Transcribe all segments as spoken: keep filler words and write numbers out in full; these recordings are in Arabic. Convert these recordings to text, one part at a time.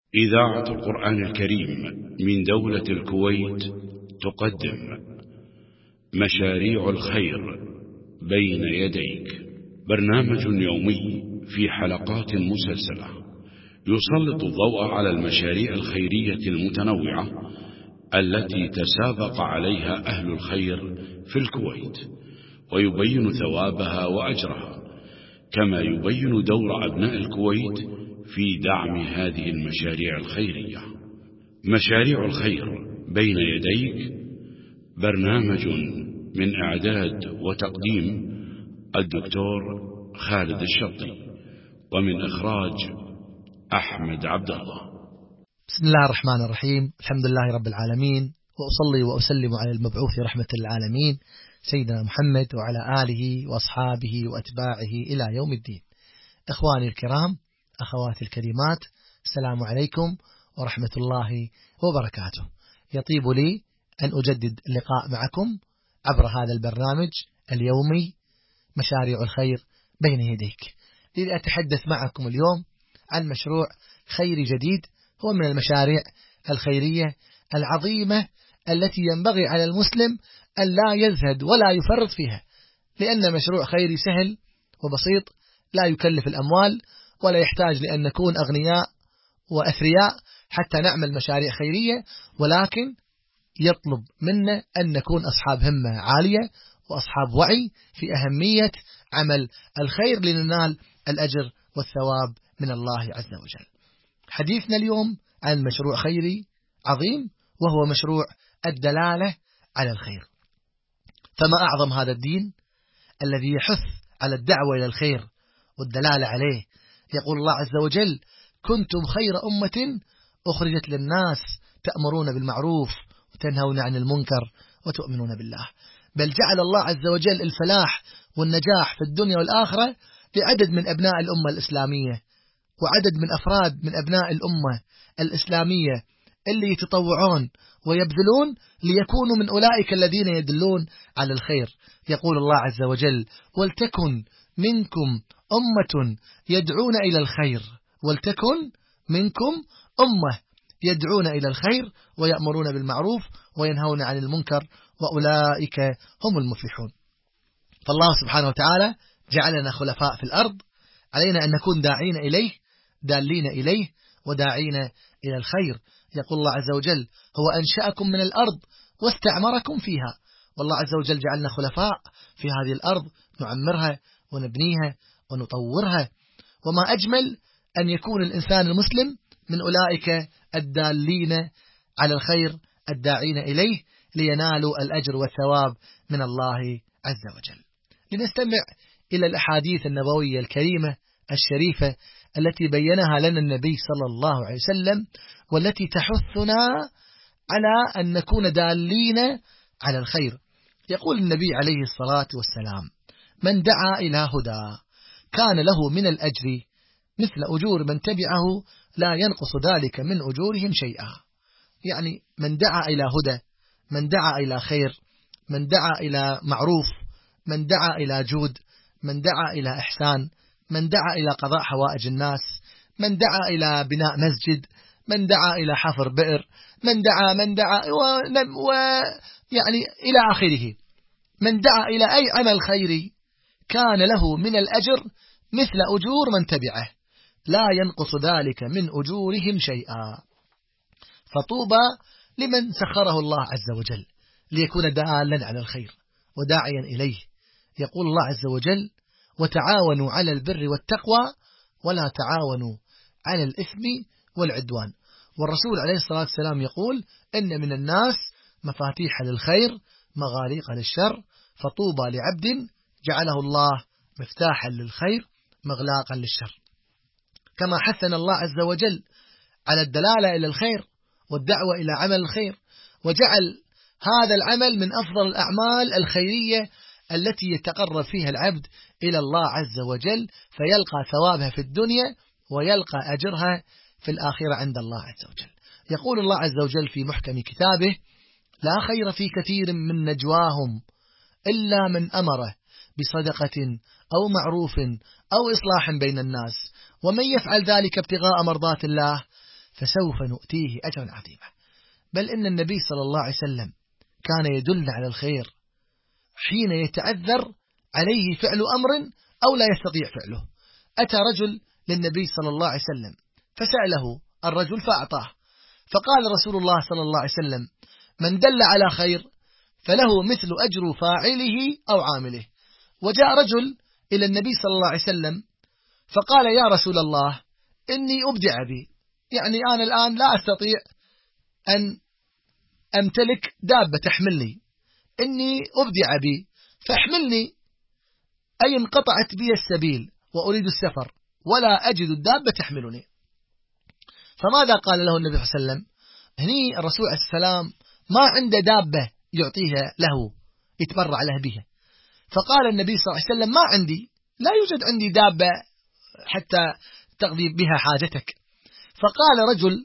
إذاعة القرآن الكريم من دولة الكويت تقدم مشاريع الخير بين يديك، برنامج يومي في حلقات مسلسلة يسلط الضوء على المشاريع الخيرية المتنوعة التي تسابق عليها أهل الخير في الكويت، ويبين ثوابها وأجرها، كما يبين دور أبناء الكويت في دعم هذه المشاريع الخيرية. مشاريع الخير بين يديك برنامج من إعداد وتقديم الدكتور خالد الشطي، ومن إخراج أحمد عبد الله. بسم الله الرحمن الرحيم، الحمد لله رب العالمين، وأصلي وأسلم على المبعوث رحمة للعالمين سيدنا محمد وعلى آله وأصحابه وأتباعه إلى يوم الدين. إخواني الكرام، أخواتي الكريمات، السلام عليكم ورحمة الله وبركاته. يطيب لي أن أجدد اللقاء معكم عبر هذا البرنامج اليومي مشاريع الخير بين يديك، لأتحدث معكم اليوم عن مشروع خيري جديد، هو من المشاريع الخيرية العظيمة التي ينبغي على المسلم أن لا يزهد ولا يفرط فيها، لأن مشروع خيري سهل وبسيط، لا يكلف الأموال ولا يحتاج لأن نكون أغنياء وأثرياء حتى نعمل مشاريع خيرية، ولكن يطلب منا أن نكون أصحاب همة عالية وأصحاب وعي في أهمية عمل الخير لننال الأجر والثواب من الله عز وجل. حديثنا اليوم عن مشروع خيري عظيم، وهو مشروع الدلالة على الخير. فما أعظم هذا الدين الذي يحث على الدعوة إلى الخير والدلالة عليه. يقول الله عز وجل: كنتم خير أمة أخرجت للناس تأمرون بالمعروف وتنهون عن المنكر وتؤمنون بالله. بل جعل الله عز وجل الفلاح والنجاح في الدنيا والآخرة لعدد من أبناء الأمة الإسلامية، وعدد من أفراد من أبناء الأمة الإسلامية اللي يتطوعون ويبذلون ليكونوا من أولئك الذين يدلون على الخير. يقول الله عز وجل: ولتكن منكم أمة يدعون إلى الخير ولتكن منكم أمة يدعون إلى الخير ويأمرون بالمعروف وينهون عن المنكر وأولئك هم المفلحون. فالله سبحانه وتعالى جعلنا خلفاء في الأرض، علينا أن نكون داعين إليه، دالين إليه وداعين إلى الخير. يقول الله عز وجل: هو أنشأكم من الأرض واستعمركم فيها. والله عز وجل جعلنا خلفاء في هذه الأرض، نعمرها ونبنيها ونطورها. وما أجمل أن يكون الإنسان المسلم من أولئك الدالين على الخير الداعين إليه لينالوا الأجر والثواب من الله عز وجل. لنستمع إلى الأحاديث النبوية الكريمة الشريفة التي بينها لنا النبي صلى الله عليه وسلم، والتي تحثنا على أن نكون دالين على الخير. يقول النبي عليه الصلاة والسلام: من دعا إلى هدى كان له من الأجر مثل أجور من تبعه لا ينقص ذلك من أجورهم شيئا. يعني من دعا إلى هدى، من دعا إلى خير، من دعا إلى معروف، من دعا إلى جود، من دعا إلى إحسان، من دعا إلى قضاء حوائج الناس، من دعا إلى بناء مسجد، من دعا إلى حفر بئر، من دعا من دعا ويعني إلى آخره. من دعا إلى أي عمل خيري كان له من الأجر مثل أجور من تبعه لا ينقص ذلك من أجورهم شيئا. فطوبى لمن سخره الله عز وجل ليكون دالا على الخير وداعيا إليه. يقول الله عز وجل: وتعاونوا على البر والتقوى ولا تعاونوا على الإثم والعدوان. والرسول عليه الصلاة والسلام يقول: إن من الناس مفاتيح للخير مغاليق للشر، فطوبى لعبد جعله الله مفتاحا للخير مغلاقا للشر. كما حثنا الله عز وجل على الدلالة إلى الخير والدعوة إلى عمل الخير، وجعل هذا العمل من أفضل الأعمال الخيرية التي يتقرب فيها العبد إلى الله عز وجل، فيلقى ثوابها في الدنيا ويلقى أجرها في الآخرة عند الله عز وجل. يقول الله عز وجل في محكم كتابه: لا خير في كثير من نجواهم إلا من أمره بصدقة أو معروف أو إصلاح بين الناس، ومن يفعل ذلك ابتغاء مرضات الله فسوف نؤتيه أجرا عظيما. بل إن النبي صلى الله عليه وسلم كان يدلنا على الخير حين يتعذر عليه فعل أمر أو لا يستطيع فعله. أتى رجل للنبي صلى الله عليه وسلم فسأله الرجل فأعطاه، فقال رسول الله صلى الله عليه وسلم: من دل على خير فله مثل أجر فاعله أو عامله. وجاء رجل إلى النبي صلى الله عليه وسلم فقال: يا رسول الله، إني أبدع بي، يعني أنا الآن لا أستطيع أن أمتلك دابة تحملني، إني أبدع بي فاحملني، أي انقطعت بي السبيل وأريد السفر ولا أجد الدابة تحملني. فماذا قال له النبي صلى الله عليه وسلم؟ هني الرسول عليه السلام ما عنده دابة يعطيها له يتبرع له بها، فقال النبي صلى الله عليه وسلم: ما عندي، لا يوجد عندي دابة حتى تقضي بها حاجتك. فقال رجل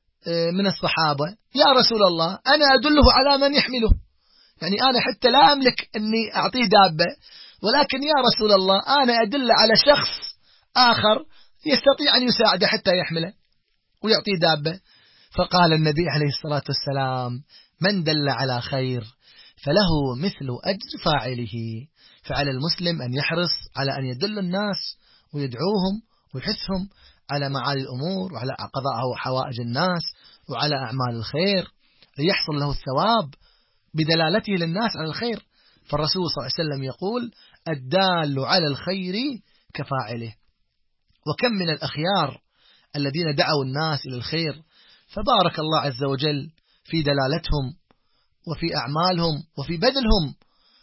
من الصحابة: يا رسول الله، أنا أدله على من يحمله، يعني أنا حتى لا أملك أني أعطيه دابة، ولكن يا رسول الله أنا أدل على شخص آخر يستطيع أن يساعده حتى يحمله ويعطيه دابة. فقال النبي عليه الصلاة والسلام: من دل على خير فله مثل أجر فاعله. فعلى المسلم أن يحرص على أن يدل الناس ويدعوهم ويحثهم على معالي الأمور وعلى قضاء حوائج الناس وعلى أعمال الخير ليحصل له الثواب بدلالته للناس على الخير. فالرسول صلى الله عليه وسلم يقول: الدال على الخير كفاعله. وكم من الأخيار الذين دعوا الناس إلى الخير، فبارك الله عز وجل في دلالتهم وفي أعمالهم وفي بذلهم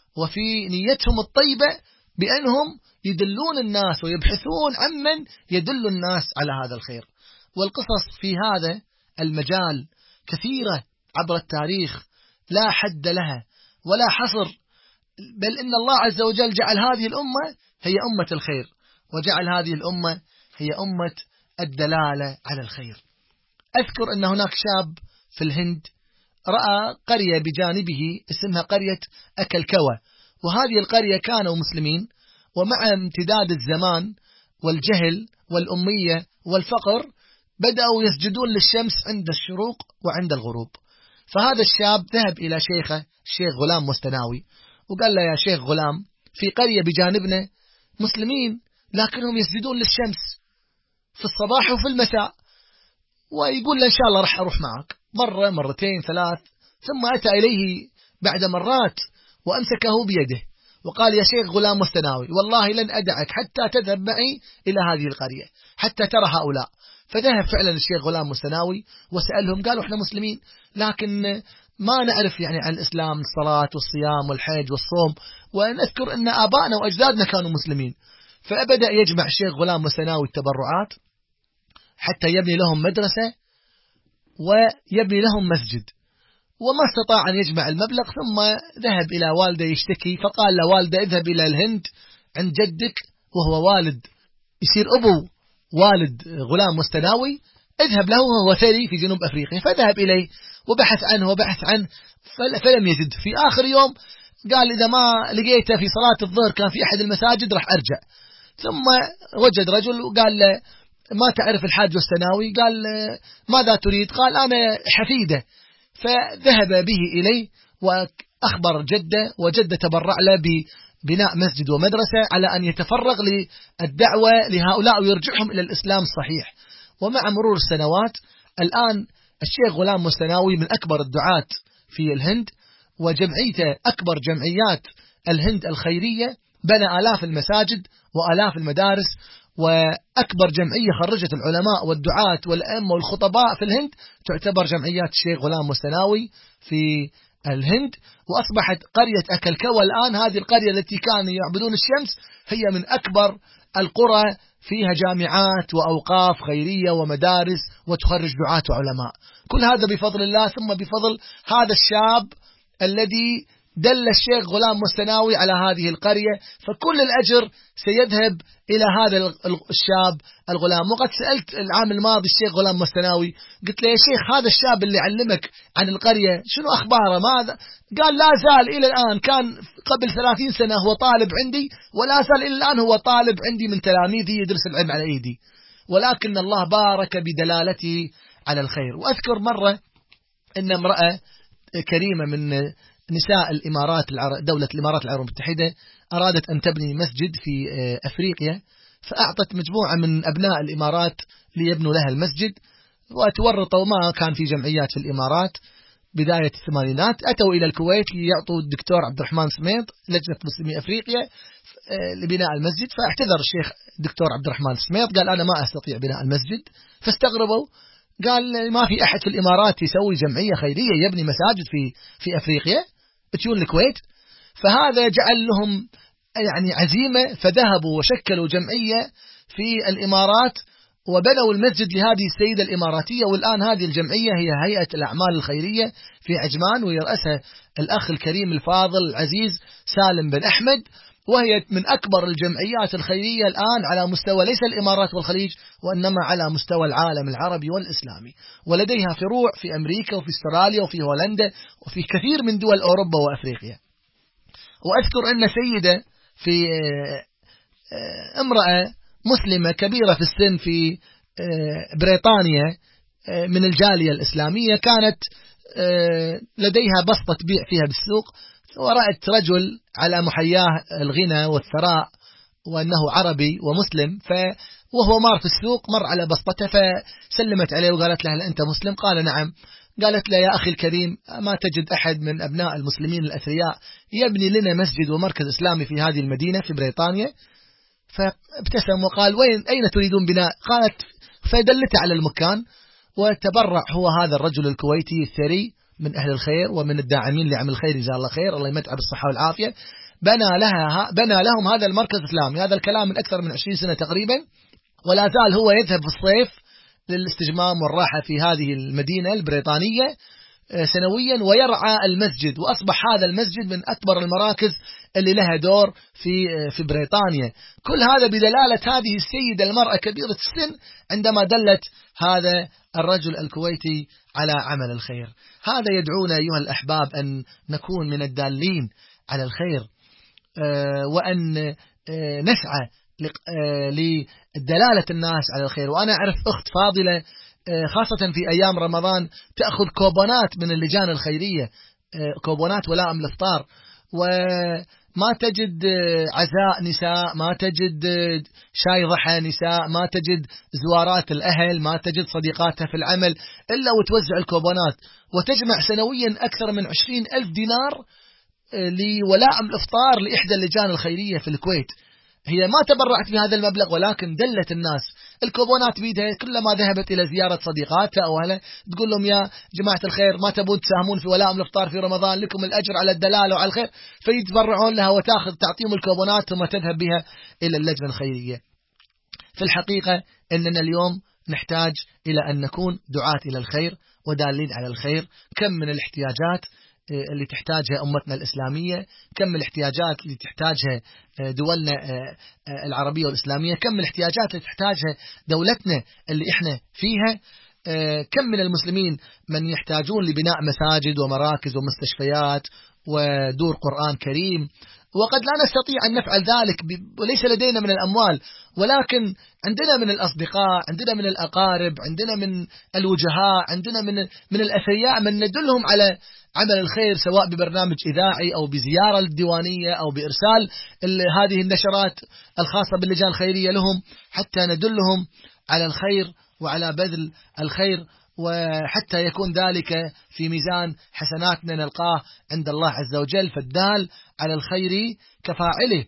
وفي نيتهم الطيبة بأنهم يدلون الناس ويبحثون عمن يدل الناس على هذا الخير. والقصص في هذا المجال كثيرة عبر التاريخ لا حد لها ولا حصر، بل إن الله عز وجل جعل هذه الأمة هي أمة الخير، وجعل هذه الأمة هي أمة الدلالة على الخير. أذكر أن هناك شاب في الهند رأى قرية بجانبه اسمها قرية أكلكوة، وهذه القرية كانوا مسلمين، ومع امتداد الزمان والجهل والأمية والفقر بدأوا يسجدون للشمس عند الشروق وعند الغروب. فهذا الشاب ذهب إلى شيخه الشيخ غلام مستناوي وقال له: يا شيخ غلام، في قرية بجانبنا مسلمين لكنهم يسجدون للشمس في الصباح وفي المساء، ويقول له إن شاء الله رح أروح معك. مرة مرتين ثلاث، ثم أتى إليه بعد مرات وأمسكه بيده وقال: يا شيخ غلام مستناوي، والله لن أدعك حتى تذهب معي إلى هذه القرية حتى ترى هؤلاء. فذهب فعلا الشيخ غلام مستناوي وسألهم، قالوا: إحنا مسلمين لكن ما نعرف يعني عن الإسلام الصلاة والصيام والحج والصوم، ونذكر أن آبائنا وأجدادنا كانوا مسلمين. فبدأ يجمع الشيخ غلام مستناوي التبرعات حتى يبني لهم مدرسة ويبني لهم مسجد، وما استطاع أن يجمع المبلغ، ثم ذهب إلى والده يشتكي، فقال له والده: اذهب إلى الهند عند جدك وهو والد يصير أبو والد غلام مستناوي، اذهب له وهو ثري في جنوب أفريقيا. فذهب إليه وبحث عنه وبحث عنه فلم يجد. في آخر يوم قال: إذا ما لقيته في صلاة الظهر كان في أحد المساجد راح أرجع. ثم وجد رجل وقال له: ما تعرف الحاج مستناوي؟ قال: ماذا تريد؟ قال: أنا حفيده. فذهب به إليه وأخبر جده، وجده تبرع له ببناء مسجد ومدرسة على أن يتفرغ للدعوة لهؤلاء ويرجعهم إلى الإسلام الصحيح. ومع مرور السنوات الآن الشيخ غلام مستناوي من أكبر الدعاة في الهند، وجمعيته أكبر جمعيات الهند الخيرية، بنى آلاف المساجد وآلاف المدارس، وأكبر جمعية خرجت العلماء والدعاة والأئمة والخطباء في الهند تعتبر جمعيات الشيخ غلام مستناوي في الهند. وأصبحت قرية أكلكوة الآن، هذه القرية التي كانوا يعبدون الشمس، هي من أكبر القرى فيها جامعات وأوقاف خيرية ومدارس وتخرج دعاة وعلماء. كل هذا بفضل الله، ثم بفضل هذا الشاب الذي دل الشيخ غلام مستناوي على هذه القرية، فكل الأجر سيذهب إلى هذا الشاب الغلام. وقد سألت العام الماضي الشيخ غلام مستناوي، قلت له: يا شيخ، هذا الشاب اللي علمك عن القرية شنو أخباره؟ ماذا؟ قال: لا زال إلى الآن، كان قبل ثلاثين سنة هو طالب عندي، ولا زال إلى الآن هو طالب عندي من تلاميذي يدرس العلم على أيدي، ولكن الله بارك بدلالته على الخير. وأذكر مرة أن امرأة كريمة من نساء الإمارات دولة الإمارات العربية المتحدة أرادت أن تبني مسجد في أفريقيا، فأعطت مجموعة من أبناء الإمارات ليبنوا لها المسجد، وتورطوا ما كان في جمعيات في الإمارات بداية الثمانينات، أتوا إلى الكويت ليعطوا الدكتور عبد الرحمن سميط لجنة مسلمي أفريقيا لبناء المسجد. فاعتذر الشيخ الدكتور عبد الرحمن سميط، قال أنا ما أستطيع بناء المسجد. فاستغربوا، قال ما في أحد في الإمارات يسوي جمعية خيرية يبني مساجد في في أفريقيا، بتجون الكويت. فهذا جعل لهم يعني عزيمة، فذهبوا وشكلوا جمعية في الإمارات وبنوا المسجد لهذه السيدة الإماراتية. والآن هذه الجمعية هي هيئة الأعمال الخيرية في عجمان، ويرأسها الأخ الكريم الفاضل العزيز سالم بن أحمد، وهي من أكبر الجمعيات الخيرية الآن على مستوى ليس الإمارات والخليج، وإنما على مستوى العالم العربي والإسلامي، ولديها فروع في أمريكا وفي استراليا وفي هولندا وفي كثير من دول أوروبا وأفريقيا. وأذكر أن سيدة في امرأة مسلمة كبيرة في السن في بريطانيا من الجالية الإسلامية، كانت لديها بسطة تبيع فيها بالسوق، ورأت رجل على محياه الغنى والثراء وأنه عربي ومسلم، وهو مار في السوق مر على بسطته فسلمت عليه وقالت له: أنت مسلم؟ قال: نعم. قالت له: يا أخي الكريم، ما تجد أحد من أبناء المسلمين الأثرياء يبني لنا مسجد ومركز إسلامي في هذه المدينة في بريطانيا؟ فابتسم وقال: وين أين تريدون بناء؟ قالت، فدلت على المكان، وتبرع هو هذا الرجل الكويتي الثري من أهل الخير ومن الداعمين لعمل الخير، جزاه الله خير، الله يمتعه بالصحة والعافية، بنى لها بنى لهم هذا المركز الإسلامي. هذا الكلام من أكثر من عشرين سنة تقريبا، ولا زال هو يذهب في الصيف للاستجمام والراحة في هذه المدينة البريطانية سنويا ويرعى المسجد، وأصبح هذا المسجد من أكبر المراكز اللي لها دور في في بريطانيا. كل هذا بدلالة هذه السيدة المرأة كبيرة السن عندما دلت هذا الرجل الكويتي على عمل الخير. هذا يدعونا أيها الأحباب أن نكون من الدالين على الخير، وأن نسعى لدلالة الناس على الخير. وأنا أعرف أخت فاضلة خاصة في أيام رمضان تأخذ كوبونات من اللجان الخيرية، كوبونات ولاء من الإفطار، وما تجد عزاء نساء، ما تجد شاي ضحى نساء، ما تجد زوارات الأهل، ما تجد صديقاتها في العمل، إلا وتوزع الكوبونات، وتجمع سنويا أكثر من عشرين ألف دينار لولاء من الإفطار لإحدى اللجان الخيرية في الكويت. هي ما تبرعت بهذا المبلغ، ولكن دلت الناس. الكوبونات بيدها، كلما ذهبت إلى زيارة صديقاتها أو أهلها تقول لهم: يا جماعة الخير، ما تبون تساهمون في ولاء من الإفطار في رمضان؟ لكم الأجر على الدلالة وعلى الخير. فيتبرعون لها وتأخذ تعطيهم الكوبونات ثم تذهب بها إلى اللجنة الخيرية. في الحقيقة أننا اليوم نحتاج إلى أن نكون دعاة إلى الخير ودالين على الخير. كم من الاحتياجات اللي تحتاجها أمتنا الإسلامية، كم من الاحتياجات اللي تحتاجها دولنا العربية والإسلامية، كم من الاحتياجات اللي تحتاجها دولتنا اللي إحنا فيها، كم من المسلمين من يحتاجون لبناء مساجد ومراكز ومستشفيات ودور قرآن كريم، وقد لا نستطيع أن نفعل ذلك وليس لدينا من الأموال، ولكن عندنا من الأصدقاء، عندنا من الأقارب، عندنا من الوجهاء، عندنا من من الأثرياء من ندلهم على عمل الخير، سواء ببرنامج إذاعي أو بزيارة للديوانية أو بإرسال هذه النشرات الخاصة باللجان الخيرية لهم، حتى ندلهم على الخير وعلى بذل الخير، وحتى يكون ذلك في ميزان حسناتنا نلقاه عند الله عز وجل. فالدال على الخير كفاعله،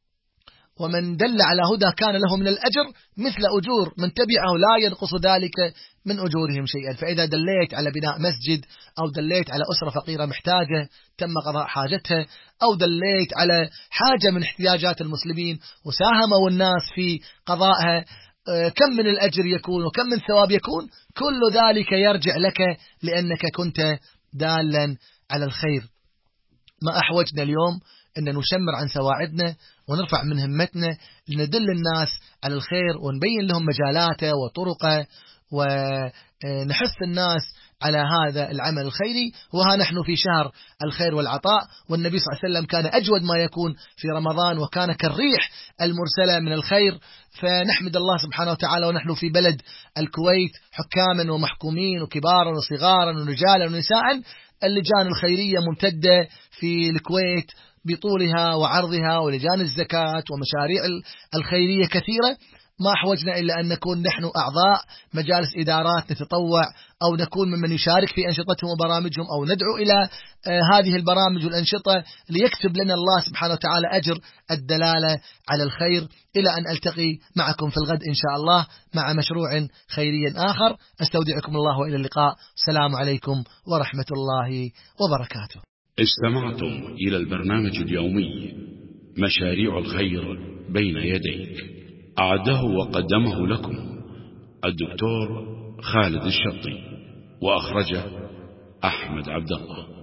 ومن دل على هدى كان له من الأجر مثل أجور من تبعه لا ينقص ذلك من أجورهم شيئا. فإذا دليت على بناء مسجد، أو دليت على أسرة فقيرة محتاجة تم قضاء حاجتها، أو دليت على حاجة من احتياجات المسلمين وساهموا الناس في قضائها، كم من الأجر يكون وكم من ثواب يكون. كل ذلك يرجع لك لأنك كنت دالا على الخير. ما أحوجنا اليوم أن نشمر عن سواعدنا ونرفع من همتنا لندل الناس على الخير ونبين لهم مجالاته وطرقه ونحث الناس على هذا العمل الخيري. وها نحن في شهر الخير والعطاء، والنبي صلى الله عليه وسلم كان أجود ما يكون في رمضان، وكان كالريح المرسلة من الخير. فنحمد الله سبحانه وتعالى ونحن في بلد الكويت حكاما ومحكومين وكبارا وصغارا ورجالا ونساء. اللجان الخيرية ممتدة في الكويت بطولها وعرضها، ولجان الزكاة ومشاريع الخيرية كثيرة. ما أحوجنا إلا أن نكون نحن أعضاء مجالس إدارات نتطوع، أو نكون ممن يشارك في أنشطتهم وبرامجهم، أو ندعو إلى هذه البرامج والأنشطة ليكتب لنا الله سبحانه وتعالى أجر الدلالة على الخير. إلى أن ألتقي معكم في الغد إن شاء الله مع مشروع خيري آخر. أستودعكم الله وإلى اللقاء. السلام عليكم ورحمة الله وبركاته. استمعتم إلى البرنامج اليومي مشاريع الخير بين يديك، أعده وقدمه لكم الدكتور خالد الشطي، وأخرجه أحمد عبد الله.